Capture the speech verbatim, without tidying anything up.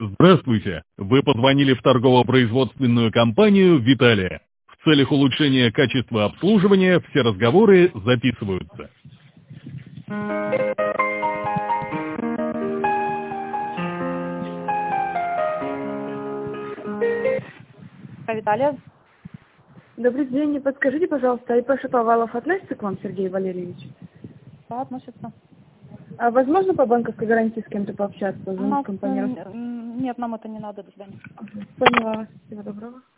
Здравствуйте! Вы позвонили в торгово-производственную компанию «Виталия». В целях улучшения качества обслуживания все разговоры записываются. А, Виталия? Добрый день. Подскажите, пожалуйста, ИП Шаповалов относится к вам, Сергей Валерьевич? Да, относится. А возможно по банковской гарантии с кем-то пообщаться? У нас, Компания... м, Нет, нам это не надо, до свидания. Поняла. Всего доброго.